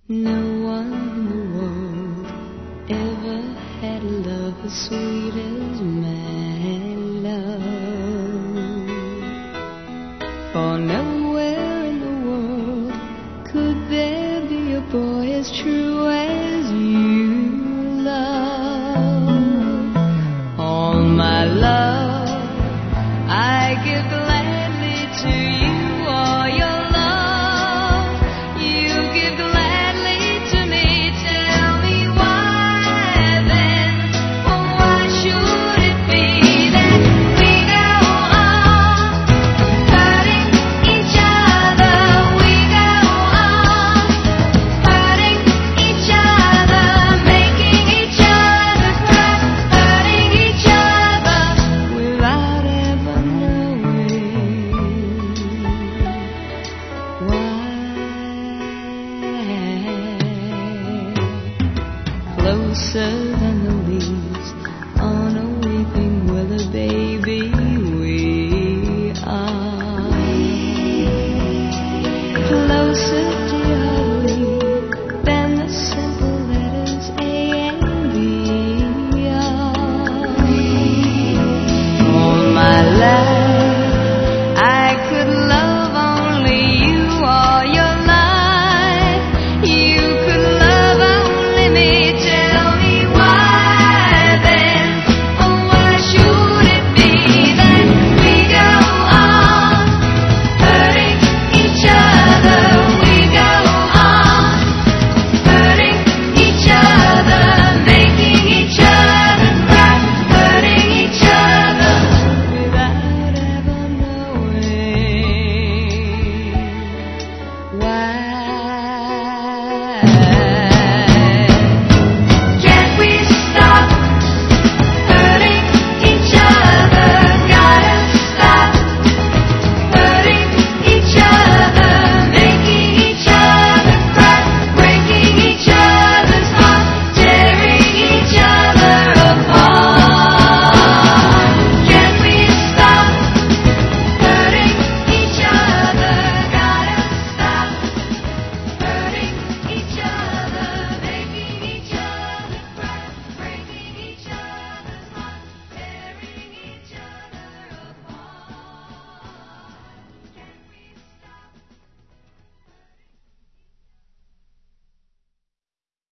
No one in the world ever had a love as sweet as my love. For nowhere in the world could there be a boy as true as you love. All my love I give gladly to you. All your love you give gladly to me. Tell me why then, or why should it be that we go on hurting each other? We go on hurting each other, making each other cry, hurting each other without ever knowing why. Closer than the leaves